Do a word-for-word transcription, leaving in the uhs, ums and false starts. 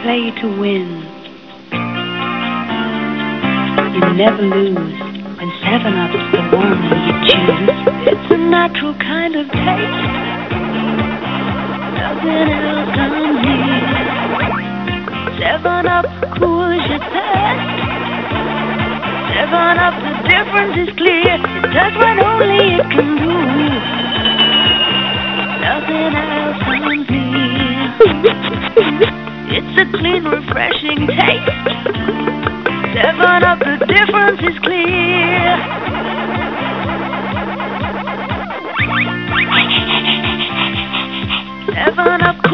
play to win. You never lose when Seven Up's the one you choose. It's a natural kind of taste. Nothing else comes near. Seven Up cools your thirst. Seven Up, the difference is clear. It does what only it can do. Nothing else comes near. It's a clean, refreshing taste. Seven Up, the difference is clear. Seven Up.